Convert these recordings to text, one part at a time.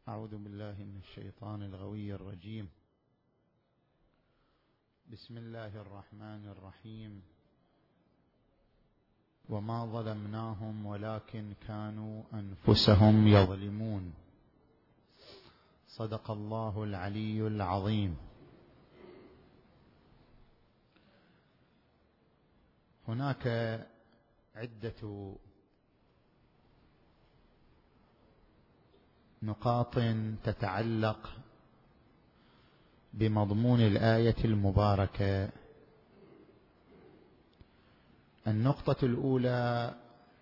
أعوذ بالله من الشيطان الغوي الرجيم. بسم الله الرحمن الرحيم. وما ظلمناهم ولكن كانوا أنفسهم يظلمون. صدق الله العلي العظيم. هناك عدة نقاط تتعلق بمضمون الآية المباركة. النقطة الأولى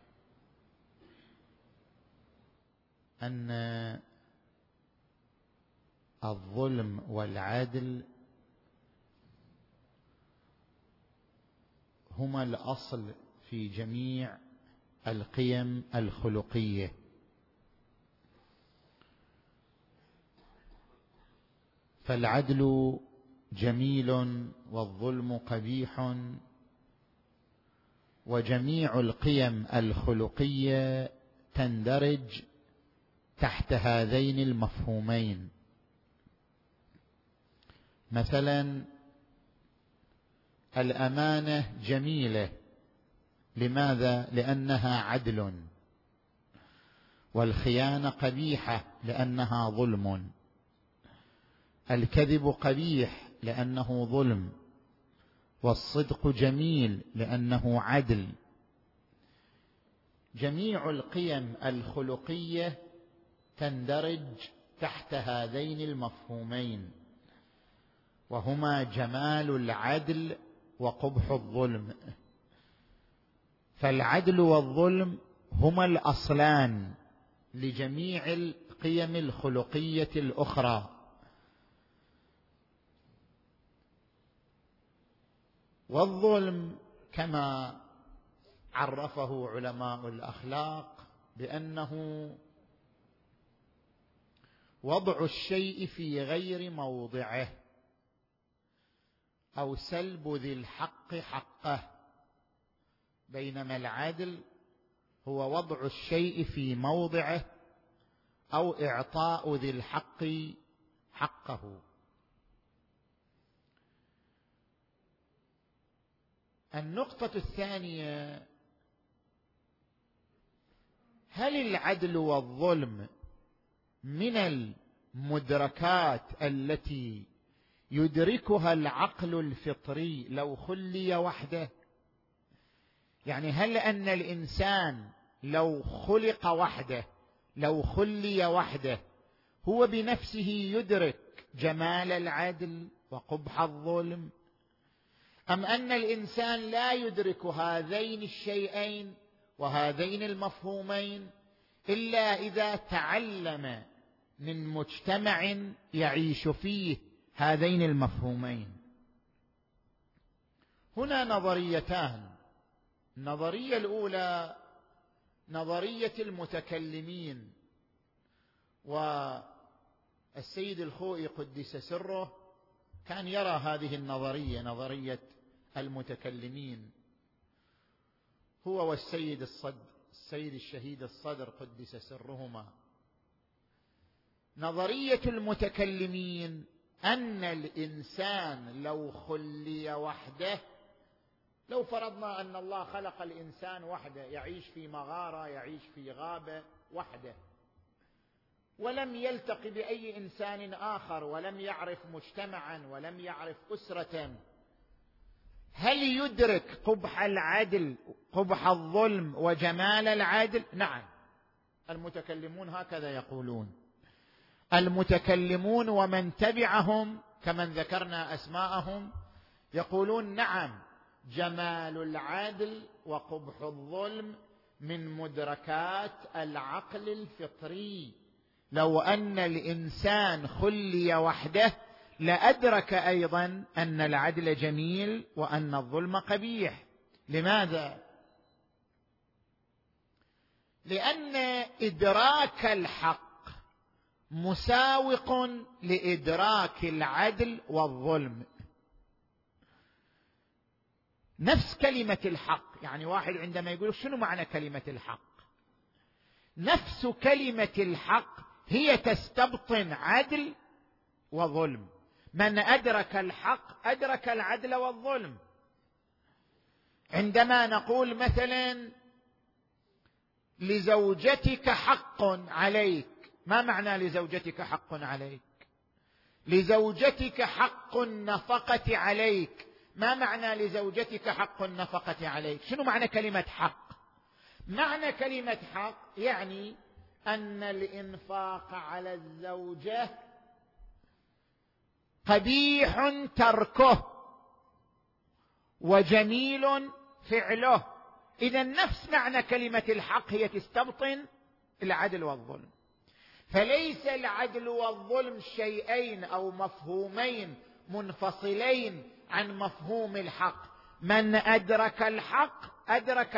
أن الظلم والعدل هما الأصل في جميع القيم الخلقية، فالعدل جميل والظلم قبيح، وجميع القيم الخلقية تندرج تحت هذين المفهومين. مثلا الأمانة جميلة، لماذا؟ لأنها عدل، والخيانة قبيحة لأنها ظلم، الكذب قبيح لأنه ظلم، والصدق جميل لأنه عدل. جميع القيم الخلقية تندرج تحت هذين المفهومين، وهما جمال العدل وقبح الظلم. فالعدل والظلم هما الأصلان لجميع القيم الخلقية الأخرى. والظلم كما عرفه علماء الأخلاق بأنه وضع الشيء في غير موضعه، أو سلب ذي الحق حقه، بينما العدل هو وضع الشيء في موضعه أو إعطاء ذي الحق حقه. النقطة الثانية: هل العدل والظلم من المدركات التي يدركها العقل الفطري لو خلي وحده؟ يعني هل أن الإنسان لو خلق وحده، لو خلي وحده، هو بنفسه يدرك جمال العدل وقبح الظلم، أم أن الإنسان لا يدرك هذين الشيئين وهذين المفهومين إلا إذا تعلم من مجتمع يعيش فيه هذين المفهومين؟ هنا نظريتان. النظرية الأولى نظرية المتكلمين، والسيد الخوئي قدس سره كان يرى هذه النظرية، نظرية المتكلمين، هو والسيد السيد الشهيد الصدر قدس سرهما. نظرية المتكلمين أن الإنسان لو خلي وحده، لو فرضنا أن الله خلق الإنسان وحده، يعيش في مغارة، يعيش في غابة وحده، ولم يلتق بأي إنسان آخر، ولم يعرف مجتمعا، ولم يعرف أسرة، هل يدرك قبح العدل، قبح الظلم، وجمال العدل؟ نعم، المتكلمون هكذا يقولون. المتكلمون ومن تبعهم كمن ذكرنا أسماءهم يقولون نعم، جمال العدل وقبح الظلم من مدركات العقل الفطري. لو أن الإنسان خلي وحده لأدرك أيضا أن العدل جميل وأن الظلم قبيح. لماذا؟ لأن إدراك الحق مساوق لإدراك العدل والظلم. نفس كلمة الحق، يعني واحد عندما يقول شنو معنى كلمة الحق، نفس كلمة الحق هي تستبطن عدل وظلم. من أدرك الحق أدرك العدل والظلم. عندما نقول مثلا لزوجتك حق عليك، ما معنى لزوجتك حق عليك؟ لزوجتك حق النفقة عليك، ما معنى لزوجتك حق النفقة عليك؟ شنو معنى كلمة حق؟ معنى كلمة حق يعني أن الإنفاق على الزوجة قبيح تركه وجميل فعله. إذا نفس معنى كلمة الحق هي تستبطن العدل والظلم. فليس العدل والظلم شيئين أو مفهومين منفصلين عن مفهوم الحق. من أدرك الحق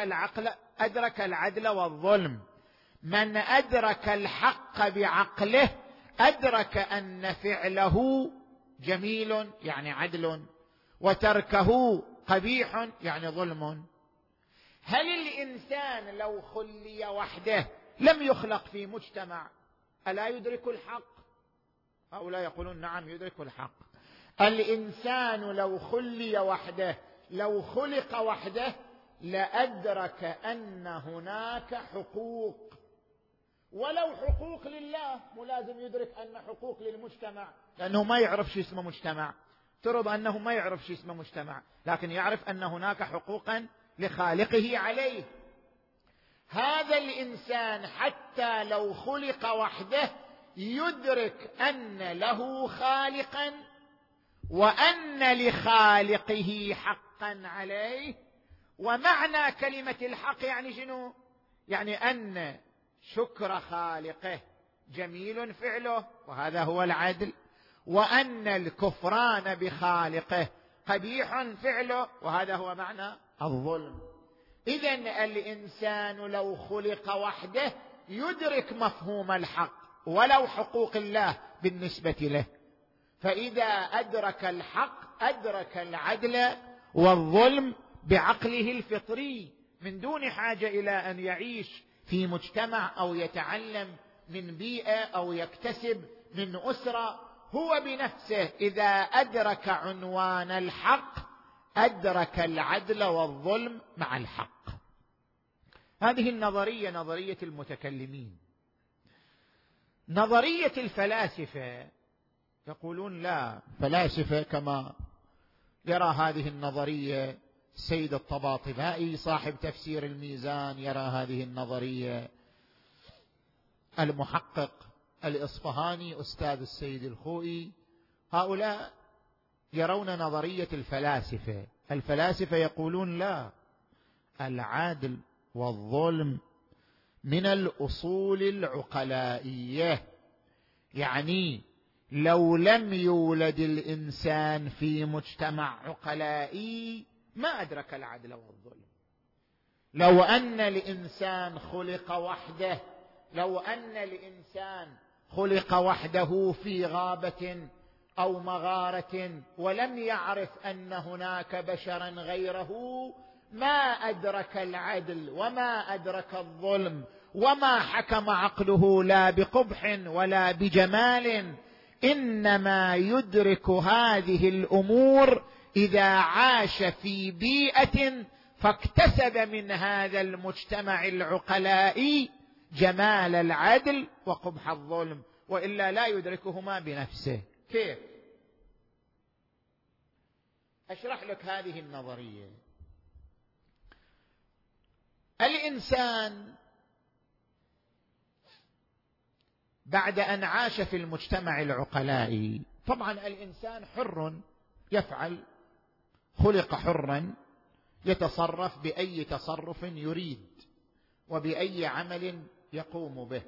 أدرك العدل والظلم. من أدرك الحق بعقله أدرك أن فعله جميل يعني عدل، وتركه قبيح يعني ظلم. هل الإنسان لو خلي وحده لم يخلق في مجتمع ألا يدرك الحق؟ هؤلاء يقولون نعم يدرك الحق. الإنسان لو خلي وحده، لو خلق وحده، لأدرك أن هناك حقوق، ولو حقوق لله، مو لازم يدرك أن حقوق للمجتمع، لأنه ما يعرف شو اسمه مجتمع. ترضى أنه ما يعرف شو اسمه مجتمع، لكن يعرف أن هناك حقوقا لخالقه عليه. هذا الإنسان حتى لو خلق وحده يدرك أن له خالقا، وأن لخالقه حقا عليه. ومعنى كلمة الحق يعني شنو؟ يعني أن شكر خالقه جميل فعله، وهذا هو العدل، وأن الكفران بخالقه قبيح فعله، وهذا هو معنى الظلم. إذن الإنسان لو خلق وحده يدرك مفهوم الحق ولو حقوق الله بالنسبة له. فإذا أدرك الحق أدرك العدل والظلم بعقله الفطري، من دون حاجة إلى أن يعيش في مجتمع أو يتعلم من بيئة أو يكتسب من أسرة. هو بنفسه إذا أدرك عنوان الحق أدرك العدل والظلم مع الحق. هذه النظرية نظرية المتكلمين. نظرية الفلاسفة يقولون لا، فلاسفة كما يرى هذه النظرية السيد الطباطبائي صاحب تفسير الميزان، يرى هذه النظرية المحقق الإصفهاني أستاذ السيد الخوئي. هؤلاء يرون نظرية الفلاسفة. الفلاسفة يقولون لا، العدل والظلم من الأصول العقلائية، يعني لو لم يولد الإنسان في مجتمع عقلائي ما أدرك العدل والظلم. لو أن الإنسان خلق وحده، لو أن الإنسان خلق وحده في غابة أو مغارة ولم يعرف أن هناك بشرا غيره ما أدرك العدل وما أدرك الظلم، وما حكم عقله لا بقبح ولا بجمال. إنما يدرك هذه الأمور إذا عاش في بيئة فاكتسب من هذا المجتمع العقلائي جمال العدل وقبح الظلم، وإلا لا يدركهما بنفسه. كيف؟ أشرح لك هذه النظرية. الإنسان بعد أن عاش في المجتمع العقلائي، طبعا الإنسان حر يفعل، خلق حرا يتصرف بأي تصرف يريد وبأي عمل يقوم به.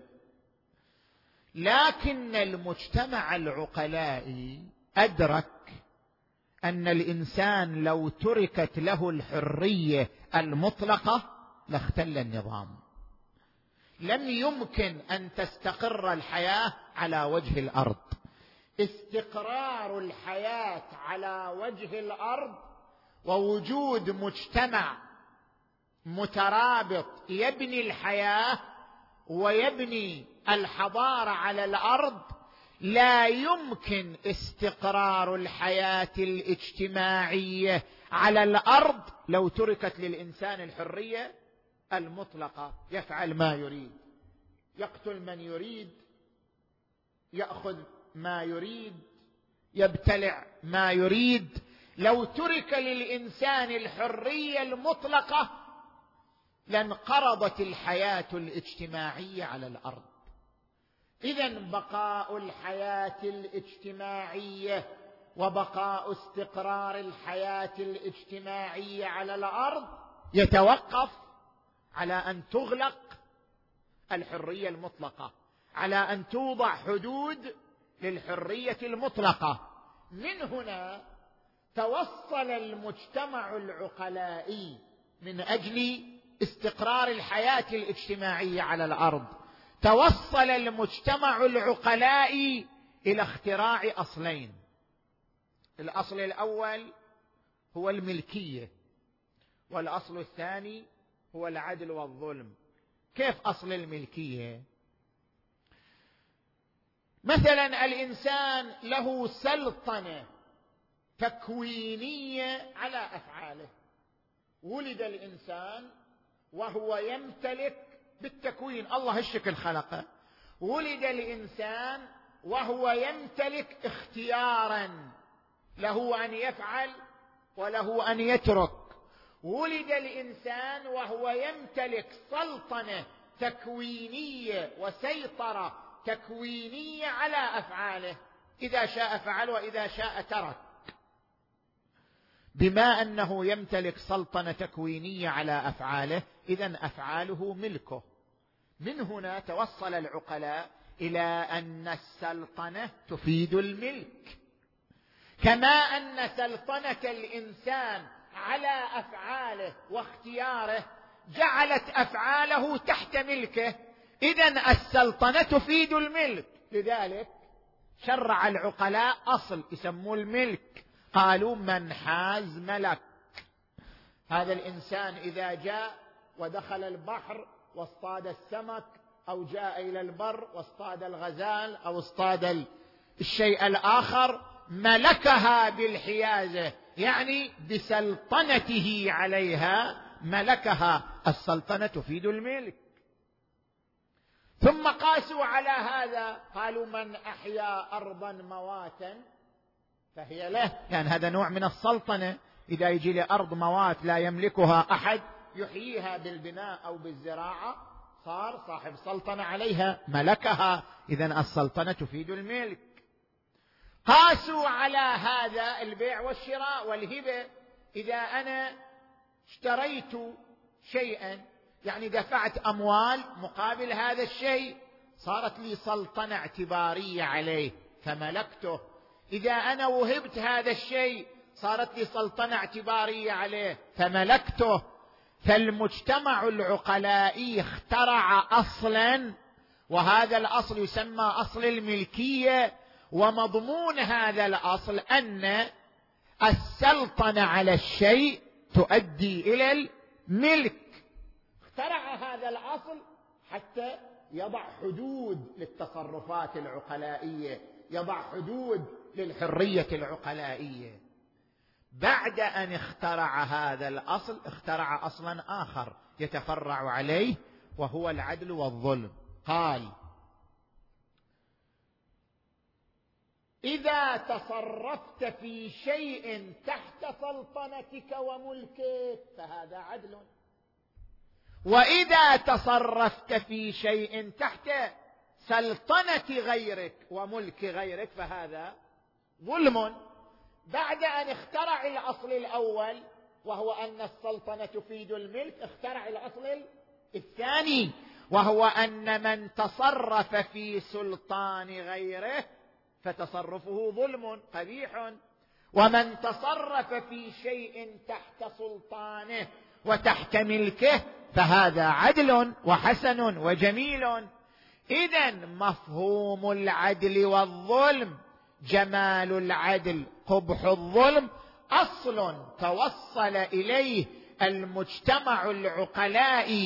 لكن المجتمع العقلائي أدرك أن الإنسان لو تركت له الحرية المطلقة لاختل النظام. لم يمكن أن تستقر الحياة على وجه الأرض. استقرار الحياة على وجه الأرض ووجود مجتمع مترابط يبني الحياة ويبني الحضارة على الأرض لا يمكن استقرار الحياة الاجتماعية على الأرض لو تركت للإنسان الحرية المطلقة، يفعل ما يريد، يقتل من يريد، يأخذ ما يريد، يبتلع ما يريد. لو ترك للإنسان الحرية المطلقة لانقرضت الحياة الاجتماعية على الأرض. إذن بقاء الحياة الاجتماعية وبقاء استقرار الحياة الاجتماعية على الأرض يتوقف على أن تغلق الحرية المطلقة، على أن توضع حدود للحرية المطلقة. من هنا توصل المجتمع العقلائي من أجل استقرار الحياة الاجتماعية على الأرض، توصل المجتمع العقلائي إلى اختراع أصلين. الأصل الأول هو الملكية، والأصل الثاني هو العدل والظلم. كيف أصل الملكية؟ مثلا الإنسان له سلطنة تكوينية على أفعاله. ولد الإنسان وهو يمتلك بالتكوين، الله هالشكل خلقه. ولد الإنسان وهو يمتلك اختيارا، له أن يفعل وله أن يترك. ولد الإنسان وهو يمتلك سلطنة تكوينية وسيطرة تكوينية على أفعاله، إذا شاء فعل وإذا شاء ترك. بما أنه يمتلك سلطنة تكوينية على أفعاله، إذن أفعاله ملكه. من هنا توصل العقلاء إلى أن السلطنة تفيد الملك، كما أن سلطنة الإنسان على أفعاله واختياره جعلت أفعاله تحت ملكه، إذن السلطنة تفيد الملك. لذلك شرع العقلاء أصل يسموه الملك، قالوا من حاز ملك. هذا الإنسان إذا جاء ودخل البحر واصطاد السمك، أو جاء إلى البر واصطاد الغزال أو اصطاد الشيء الآخر، ملكها بالحيازة، يعني بسلطنته عليها ملكها. السلطنة تفيد الملك. ثم قاسوا على هذا، قالوا من أحيا أرضا مواتا فهي له، يعني هذا نوع من السلطنة. إذا يجي لأرض موات لا يملكها أحد يحييها بالبناء أو بالزراعة، صار صاحب سلطنة عليها، ملكها، إذن السلطنة تفيد الملك. قاسوا على هذا البيع والشراء والهبة. إذا أنا اشتريت شيئا، يعني دفعت أموال مقابل هذا الشيء، صارت لي سلطنة اعتبارية عليه فملكته. إذا أنا وهبت هذا الشيء صارت لي سلطنة اعتبارية عليه فملكته. فالمجتمع العقلائي اخترع أصلا، وهذا الأصل يسمى أصل الملكية. ومضمون هذا الأصل أن السلطنة على الشيء تؤدي إلى الملك. اخترع هذا الأصل حتى يضع حدود للتصرفات العقلائية، يضع حدود للحرية العقلائية. بعد أن اخترع هذا الأصل اخترع أصلا آخر يتفرع عليه، وهو العدل والظلم. قال: إذا تصرفت في شيء تحت سلطنتك وملكك فهذا عدل، وإذا تصرفت في شيء تحت سلطنة غيرك وملك غيرك فهذا ظلم. بعد أن اخترع الأصل الأول وهو أن السلطنة تفيد الملك، اخترع الأصل الثاني وهو أن من تصرف في سلطان غيره فتصرفه ظلم قبيح، ومن تصرف في شيء تحت سلطانه وتحت ملكه فهذا عدل وحسن وجميل. إذن مفهوم العدل والظلم، جمال العدل قبح الظلم، أصل توصل إليه المجتمع العقلائي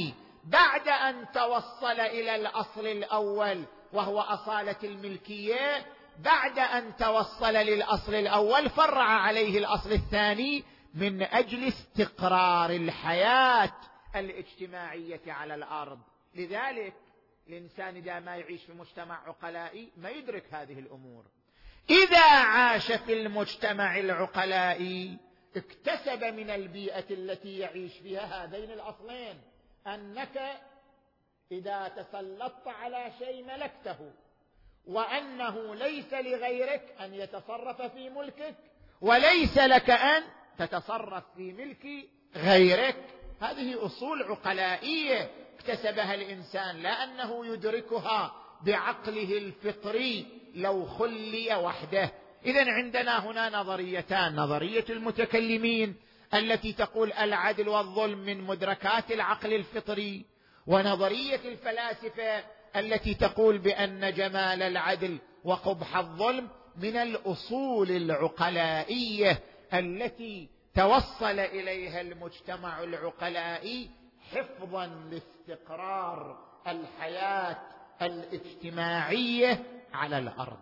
بعد أن توصل إلى الأصل الأول وهو أصالة الملكية، بعد أن توصل للأصل الأول فرع عليه الأصل الثاني من أجل استقرار الحياة الاجتماعية على الأرض. لذلك الإنسان إذا ما يعيش في مجتمع عقلائي ما يدرك هذه الأمور. إذا عاش في المجتمع العقلائي اكتسب من البيئة التي يعيش فيها هذين الأصلين، أنك إذا تسلطت على شيء ملكته، وأنه ليس لغيرك أن يتصرف في ملكك، وليس لك أن تتصرف في ملك غيرك. هذه أصول عقلائية اكتسبها الإنسان، لا أنه يدركها بعقله الفطري لو خلي وحده. إذن عندنا هنا نظريتان: نظرية المتكلمين التي تقول العدل والظلم من مدركات العقل الفطري، ونظرية الفلاسفة التي تقول بأن جمال العدل وقبح الظلم من الأصول العقلائية التي توصل إليها المجتمع العقلائي حفظا لاستقرار الحياة الاجتماعية على الأرض.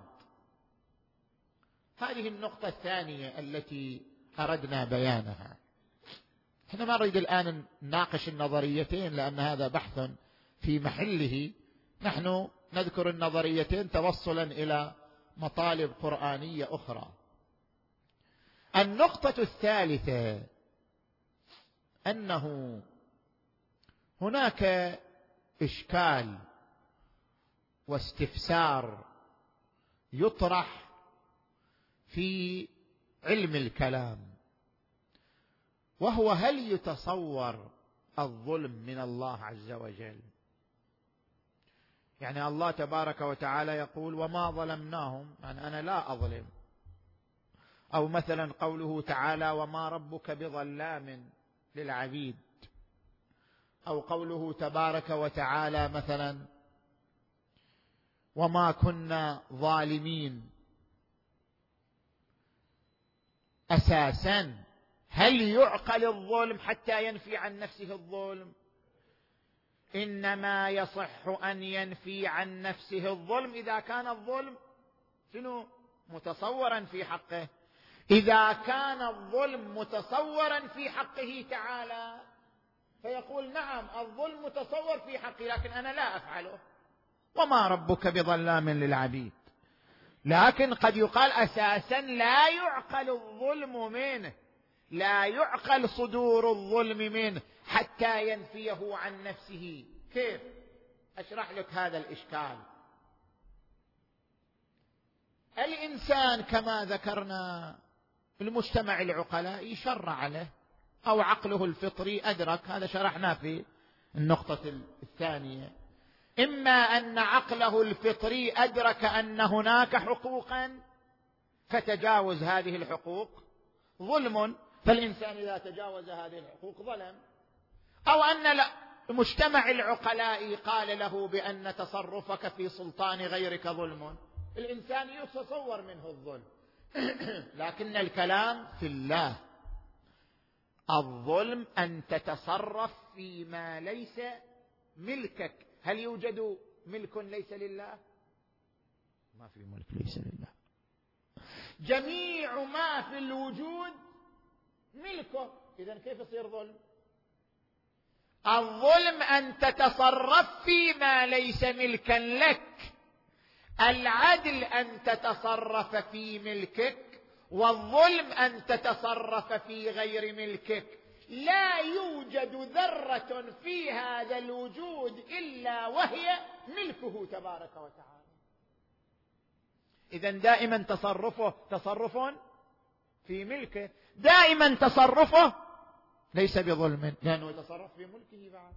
هذه النقطة الثانية التي أردنا بيانها. احنا ما نريد الآن نناقش النظريتين لأن هذا بحث في محله، نحن نذكر النظريتين توصلا إلى مطالب قرآنية أخرى. النقطة الثالثة أنه هناك إشكال واستفسار يطرح في علم الكلام، وهو: هل يتصور الظلم من الله عز وجل؟ يعني الله تبارك وتعالى يقول: وما ظلمناهم، يعني أنا لا أظلم. أو مثلا قوله تعالى: وما ربك بظلام للعبيد. أو قوله تبارك وتعالى مثلا: وما كنا ظالمين. أساسا هل يعقل الظلم حتى ينفي عن نفسه الظلم؟ إنما يصح أن ينفي عن نفسه الظلم إذا كان الظلم شنو؟ متصورا في حقه. إذا كان الظلم متصورا في حقه تعالى فيقول: نعم الظلم متصور في حقي لكن أنا لا أفعله. وما ربك بظلام للعبيد. لكن قد يقال أساسا لا يعقل الظلم منه، لا يعقل صدور الظلم منه حتى ينفيه عن نفسه. كيف؟ أشرح لك هذا الإشكال. الإنسان كما ذكرنا المجتمع العقلائي شرع له، أو عقله الفطري أدرك، هذا شرحنا في النقطة الثانية. إما أن عقله الفطري أدرك أن هناك حقوقا فتجاوز هذه الحقوق ظلم، فالإنسان إذا تجاوز هذه الحقوق ظلم. أو أن المجتمع العقلائي قال له بأن تصرفك في سلطان غيرك ظلم، الإنسان يتصور منه الظلم. لكن الكلام في الله. الظلم أن تتصرف فيما ليس ملكك. هل يوجد ملك ليس لله؟ ما في ملك ليس لله. جميع ما في الوجود ملكه، إذن كيف يصير ظلم؟ الظلم أن تتصرف فيما ليس ملكا لك. العدل أن تتصرف في ملكك، والظلم أن تتصرف في غير ملكك. لا يوجد ذرة في هذا الوجود إلا وهي ملكه تبارك وتعالى. إذن دائما تصرفه تصرف في ملكه، دائما تصرفه ليس بظلم لأنه يتصرف في ملكه بعد.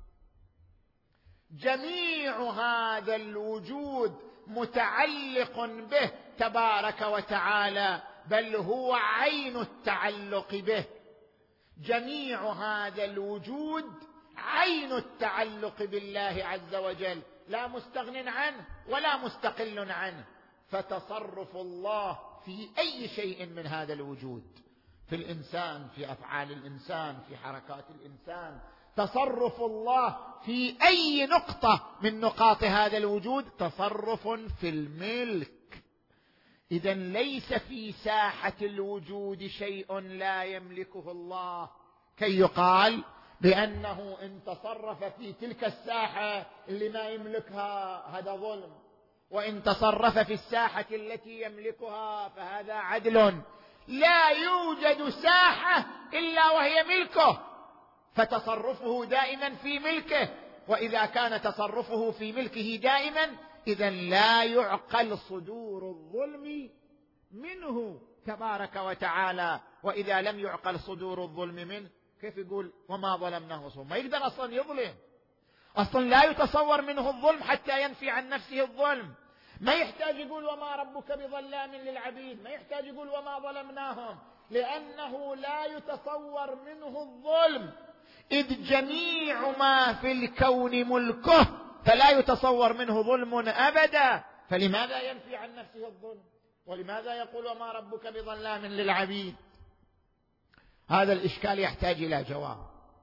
جميع هذا الوجود متعلق به تبارك وتعالى، بل هو عين التعلق به. جميع هذا الوجود عين التعلق بالله عز وجل، لا مستغن عنه ولا مستقل عنه. فتصرف الله في أي شيء من هذا الوجود، في الإنسان، في أفعال الإنسان، في حركات الإنسان، تصرف الله في أي نقطة من نقاط هذا الوجود تصرف في الملك. إذن ليس في ساحة الوجود شيء لا يملكه الله كي يقال بأنه إن تصرف في تلك الساحة اللي ما يملكها هذا ظلم، وإن تصرف في الساحة التي يملكها فهذا عدل. لا يوجد ساحة إلا وهي ملكه، فتصرفه دائما في ملكه، وإذا كان تصرفه في ملكه دائما إذن لا يعقل صدور الظلم منه تبارك وتعالى. وإذا لم يعقل صدور الظلم منه كيف يقول وما ظلمناه صوم؟ ما يقدر أصلا يظلم، أصلا لا يتصور منه الظلم حتى ينفي عن نفسه الظلم. ما يحتاج يقول وما ربك بظلام للعبيد، ما يحتاج يقول وما ظلمناهم، لأنه لا يتصور منه الظلم، إذ جميع ما في الكون ملكه، فلا يتصور منه ظلم أبدا. فلماذا ينفي عن نفسه الظلم؟ ولماذا يقول وما ربك بظلام للعبيد؟ هذا الإشكال يحتاج إلى جواب.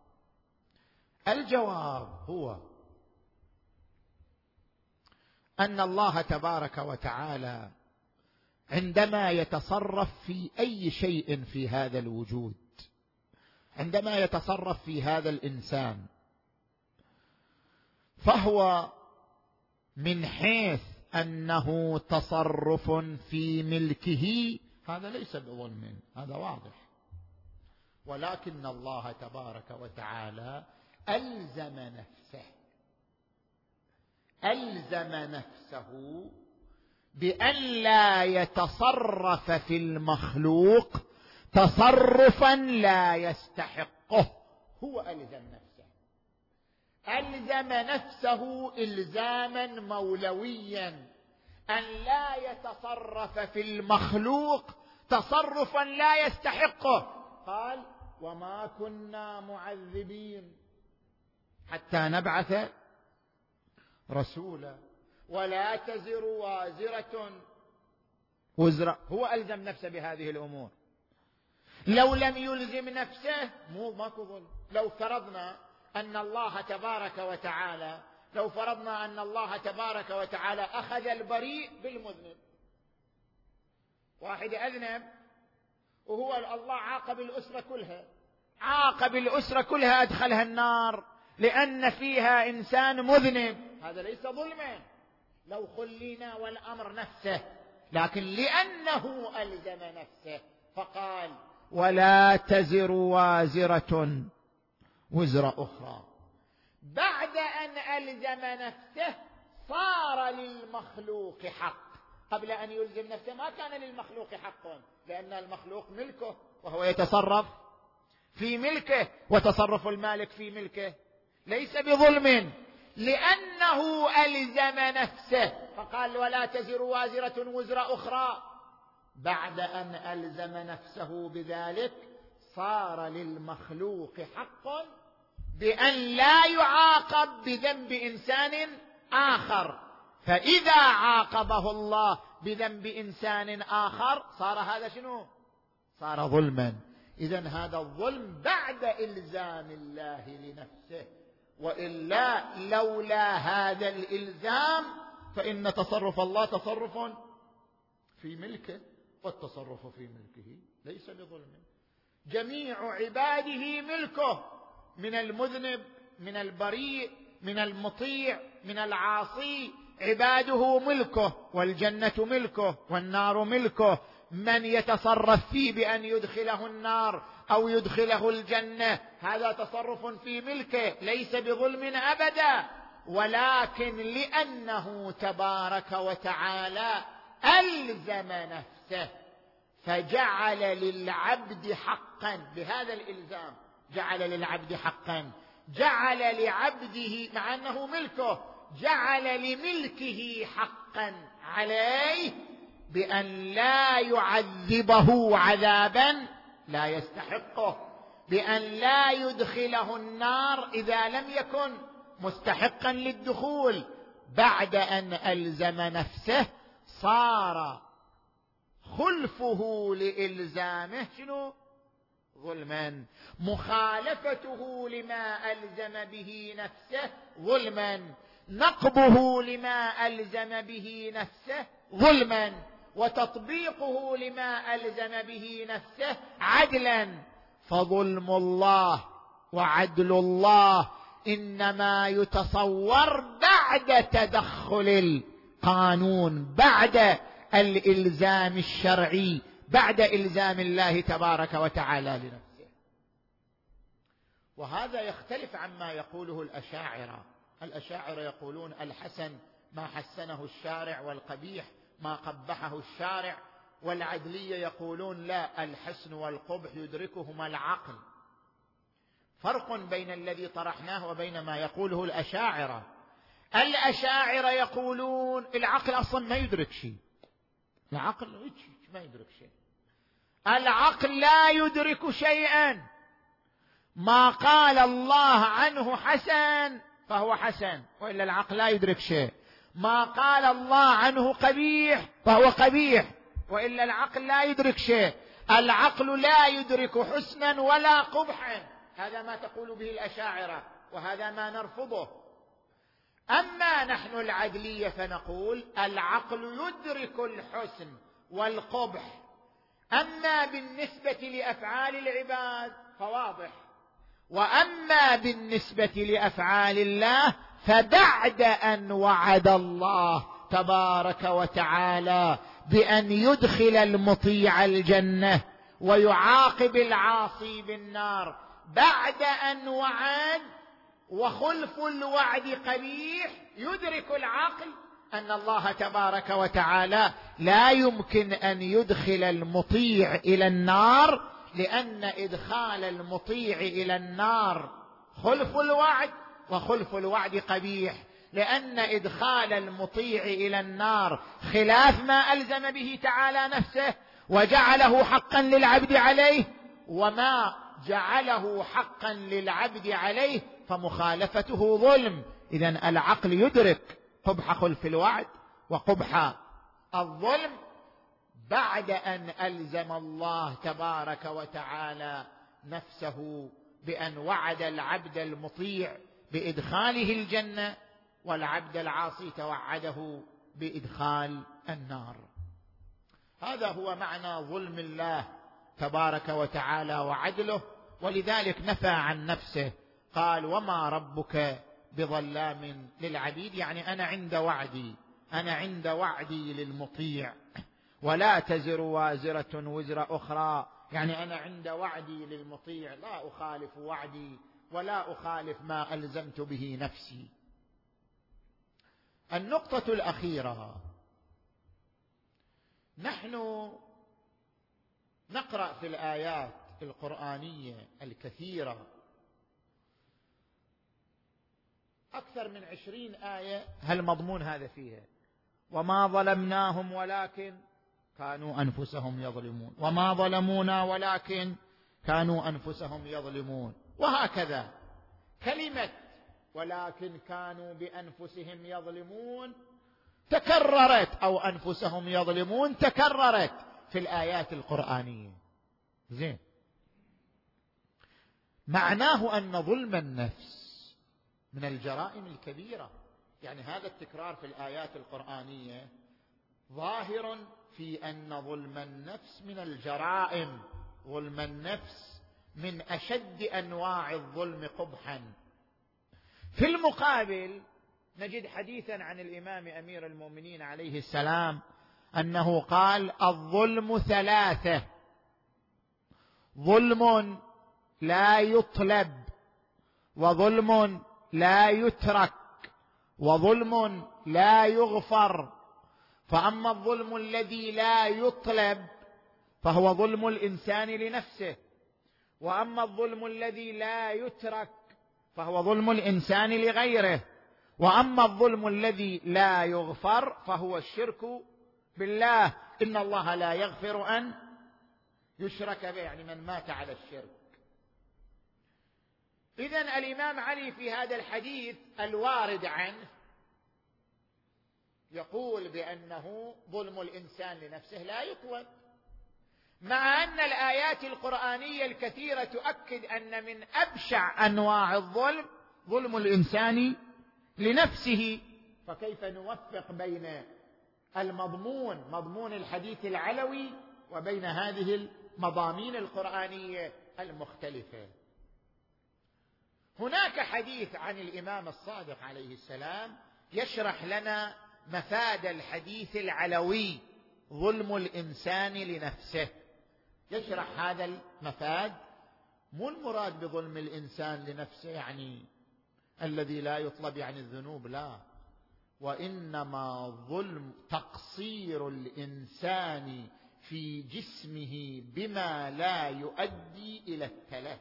الجواب هو أن الله تبارك وتعالى عندما يتصرف في أي شيء في هذا الوجود، عندما يتصرف في هذا الإنسان، فهو من حيث أنه تصرف في ملكه هذا ليس بظلم، هذا واضح. ولكن الله تبارك وتعالى ألزم نفسه بأن لا يتصرف في المخلوق تصرفا لا يستحقه. هو ألزم نفسه إلزاما مولويا أن لا يتصرف في المخلوق تصرفا لا يستحقه. قال وما كنا معذبين حتى نبعث رسولا ولا تزر وازرة وزر. هو ألزم نفسه بهذه الأمور. لو لم يلزم نفسه ماكو ظلم. لو فرضنا أن الله تبارك وتعالى أخذ البريء بالمذنب، واحد أذنب وهو الله عاقب الأسرة كلها أدخلها النار لأن فيها إنسان مذنب، هذا ليس ظلما لو خلينا والأمر نفسه. لكن لأنه ألزم نفسه فقال ولا تزر وازرة وزر أخرى. بعد أن ألزم نفسه صار للمخلوق حق. قبل أن يلزم نفسه ما كان للمخلوق حق، لأن المخلوق ملكه وهو يتصرف في ملكه، وتصرف المالك في ملكه ليس بظلم. لأنه ألزم نفسه فقال ولا تزر وازرة وزر أخرى. بعد أن ألزم نفسه بذلك صار للمخلوق حق بأن لا يعاقب بذنب إنسان آخر. فإذا عاقبه الله بذنب إنسان آخر صار هذا شنو؟ صار ظلما. إذن هذا الظلم بعد إلزام الله لنفسه، وإلا لولا هذا الإلزام فإن تصرف الله تصرف في ملكه، والتصرف في ملكه ليس بظلم. جميع عباده ملكه، من المذنب من البريء من المطيع من العاصي، عباده ملكه، والجنة ملكه والنار ملكه. من يتصرف فيه بأن يدخله النار أو يدخله الجنة هذا تصرف في ملكه ليس بظلم أبدا. ولكن لأنه تبارك وتعالى ألزم نفسه فجعل للعبد حقا، بهذا الإلزام جعل للعبد حقا، جعل لعبده مع أنه ملكه جعل لملكه حقا عليه بأن لا يعذبه عذابا لا يستحقه، بأن لا يدخله النار إذا لم يكن مستحقا للدخول. بعد أن ألزم نفسه صار خلفه لإلزامه شنو؟ ظلما، مخالفته لما ألزم به نفسه ظلما، نقبه لما ألزم به نفسه ظلما، وتطبيقه لما ألزم به نفسه عدلا. فظلم الله وعدل الله إنما يتصور بعد تدخل القانون، بعد الإلزام الشرعي، بعد إلزام الله تبارك وتعالى لنفسه. وهذا يختلف عما يقوله الأشاعرة. الأشاعرة يقولون الحسن ما حسنه الشارع، والقبيح ما قبحه الشارع. والعدلية يقولون لا، الحسن والقبح يدركهما العقل. فرق بين الذي طرحناه وبين ما يقوله الأشاعرة. الأشاعرة يقولون العقل أصلا ما يدرك شيء، العقل ما يدرك شيء، العقل لا يدرك شيئا. ما قال الله عنه حسن فهو حسن، وإلا العقل لا يدرك شيء. ما قال الله عنه قبيح فهو قبيح، وإلا العقل لا يدرك شيء. العقل لا يدرك حسنا ولا قبحا. هذا ما تقول به الأشاعرة، وهذا ما نرفضه. أما نحن العدلية فنقول العقل يدرك الحسن والقبح، أما بالنسبة لأفعال العباد فواضح، وأما بالنسبة لأفعال الله فبعد أن وعد الله تبارك وتعالى بأن يدخل المطيع الجنة ويعاقب العاصي بالنار، بعد أن وعد وخلف الوعد قبيح، يدرك العقل أن الله تبارك وتعالى لا يمكن أن يدخل المطيع إلى النار، لأن إدخال المطيع إلى النار خلف الوعد، وخلف الوعد قبيح، لأن إدخال المطيع إلى النار خلاف ما ألزم به تعالى نفسه وجعله حقا للعبد عليه، وما جعله حقا للعبد عليه فمخالفته ظلم. إذن العقل يدرك قبح خلف الوعد وقبح الظلم بعد أن ألزم الله تبارك وتعالى نفسه بأن وعد العبد المطيع بإدخاله الجنة، والعبد العاصي توعده بإدخال النار. هذا هو معنى ظلم الله تبارك وتعالى وعدله. ولذلك نفى عن نفسه، قال وما ربك بظلام للعبيد، يعني أنا عند وعدي، أنا عند وعدي للمطيع، ولا تزر وازرة وزر أخرى، يعني أنا عند وعدي للمطيع لا أخالف وعدي ولا أخالف ما ألزمت به نفسي. النقطة الأخيرة، نحن نقرأ في الآيات القرآنية الكثيرة أكثر من 20 آية هالمضمون هذا فيها: وما ظلمناهم ولكن كانوا أنفسهم يظلمون، وما ظلمونا ولكن كانوا أنفسهم يظلمون. وهكذا كلمة ولكن كانوا بأنفسهم يظلمون تكررت، أو أنفسهم يظلمون تكررت في الآيات القرآنية. زين، معناه أن ظلم النفس من الجرائم الكبيرة. يعني هذا التكرار في الآيات القرآنية ظاهر في أن ظلم النفس من الجرائم، ظلم النفس من أشد أنواع الظلم قبحا. في المقابل نجد حديثا عن الإمام أمير المؤمنين عليه السلام أنه قال: الظلم ثلاثة: ظلم لا يطلب، وظلم لا يترك، وظلم لا يغفر. فأما الظلم الذي لا يطلب فهو ظلم الإنسان لنفسه، وأما الظلم الذي لا يترك فهو ظلم الإنسان لغيره، وأما الظلم الذي لا يغفر فهو الشرك بالله. إن الله لا يغفر أن يشرك به، يعني من مات على الشرك. إذن الإمام علي في هذا الحديث الوارد عنه يقول بأنه ظلم الإنسان لنفسه لا يطلب، مع أن الآيات القرآنية الكثيرة تؤكد أن من أبشع أنواع الظلم ظلم الإنسان لنفسه. فكيف نوفق بين مضمون الحديث العلوي وبين هذه المضامين القرآنية المختلفة؟ هناك حديث عن الإمام الصادق عليه السلام يشرح لنا مفاد الحديث العلوي ظلم الإنسان لنفسه. يشرح هذا المفاد. مو المراد بظلم الإنسان لنفسه يعني الذي لا يطلب عن الذنوب، لا، وإنما ظلم تقصير الإنسان في جسمه بما لا يؤدي إلى التلف.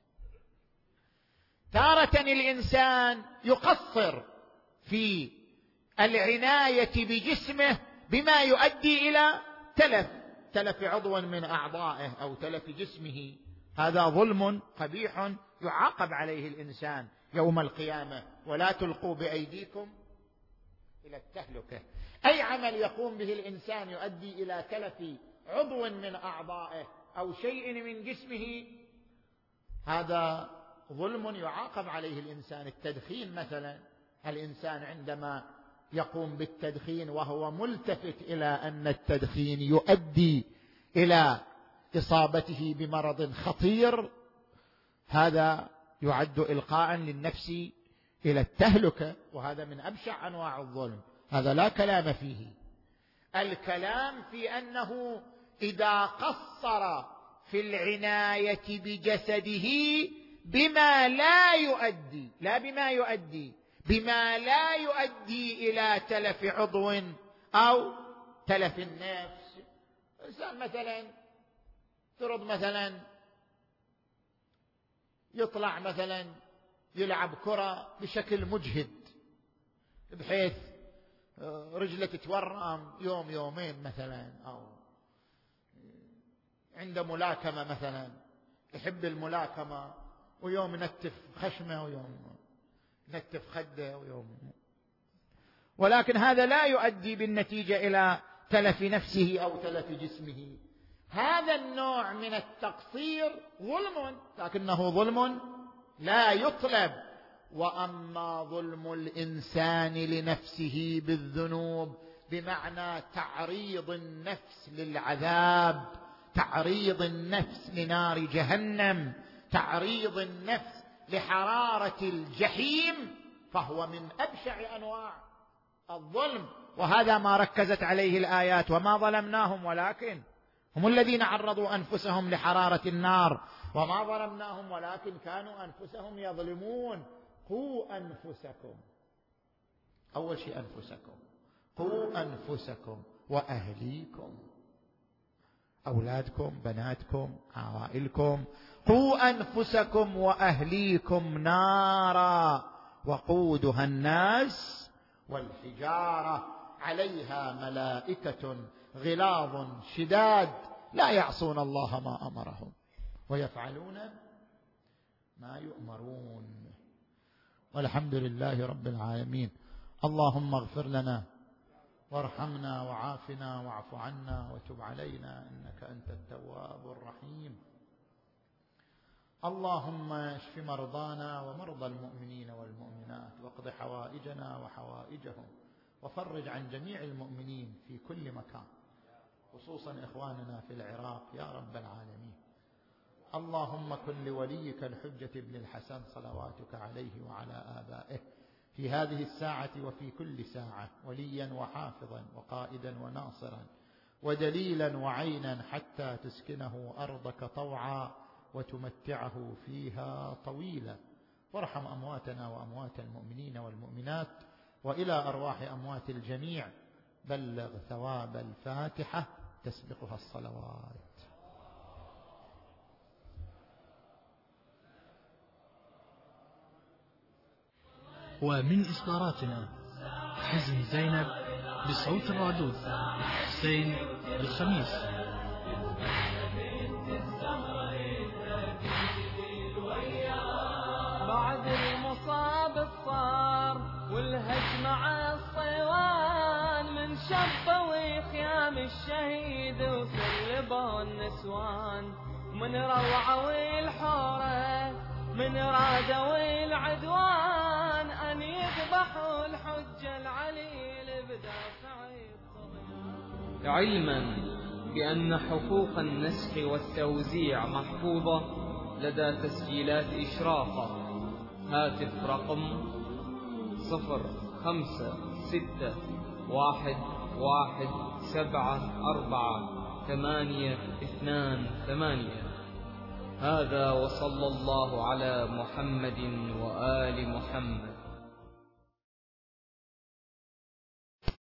تارة الإنسان يقصر في العناية بجسمه بما يؤدي إلى تلف عضو من أعضائه أو تلف جسمه. هذا ظلم قبيح يعاقب عليه الإنسان يوم القيامة. ولا تلقوا بأيديكم إلى التهلكة. أي عمل يقوم به الإنسان يؤدي إلى تلف عضو من أعضائه أو شيء من جسمه، هذا ظلم يعاقب عليه الإنسان. التدخين مثلا، الإنسان عندما يقوم بالتدخين وهو ملتفت إلى أن التدخين يؤدي إلى إصابته بمرض خطير، هذا يعد إلقاء للنفس إلى التهلكة، وهذا من أبشع أنواع الظلم. هذا لا كلام فيه. الكلام في أنه إذا قصر في العناية بجسده بما لا يؤدي، لا بما يؤدي، بما لا يؤدي إلى تلف عضو أو تلف النفس. إنسان مثلا ترد مثلا يطلع مثلا يلعب كرة بشكل مجهد بحيث رجله تتورم يوم يومين مثلا، أو عنده ملاكمة مثلا يحب الملاكمة ويوم نتف خشمه ويوم نتف خده ويوم، ولكن هذا لا يؤدي بالنتيجة إلى تلف نفسه أو تلف جسمه. هذا النوع من التقصير ظلم، لكنه ظلم لا يطلب. وأما ظلم الإنسان لنفسه بالذنوب بمعنى تعريض النفس للعذاب، تعريض النفس لنار جهنم، تعريض النفس لحرارة الجحيم، فهو من أبشع أنواع الظلم. وهذا ما ركزت عليه الآيات. وما ظلمناهم ولكن هم الذين عرضوا أنفسهم لحرارة النار، وما ظلمناهم ولكن كانوا أنفسهم يظلمون. قوا أنفسكم، أول شيء أنفسكم، قوا أنفسكم وأهليكم، أولادكم، بناتكم، عوائلكم. قوا أنفسكم وأهليكم نارا وقودها الناس والحجارة عليها ملائكة غلاظ شداد لا يعصون الله ما أمرهم ويفعلون ما يؤمرون. والحمد لله رب العالمين. اللهم اغفر لنا وارحمنا وعافنا واعف عنا وتب علينا إنك أنت التواب الرحيم. اللهم اشف مرضانا ومرضى المؤمنين والمؤمنات، واقض حوائجنا وحوائجهم، وفرج عن جميع المؤمنين في كل مكان، خصوصا إخواننا في العراق يا رب العالمين. اللهم كن لوليك الحجة بن الحسن صلواتك عليه وعلى آبائه في هذه الساعة وفي كل ساعة وليا وحافظا وقائدا وناصرا ودليلا وعينا حتى تسكنه أرضك طوعا وتمتعه فيها طويلا. وارحم أمواتنا وأموات المؤمنين والمؤمنات، وإلى أرواح أموات الجميع بلغ ثواب الفاتحة تسبقها الصلوات. ومن إصداراتنا حزن زينب بصوت الرادود حسين الخميس. بعد المصاب الصار والهجم على الصيوان من شبه وخيام الشهيد وسلبوا النسوان، من روعوا الحورة من رادوا العدوان، أن يذبحوا الحجة العليل بدافع الطغيان. علما بأن حقوق النسخ والتوزيع محفوظة لدى تسجيلات إشرافة. هاتف رقم 0561174828. هذا وصلى الله على محمد وآل محمد.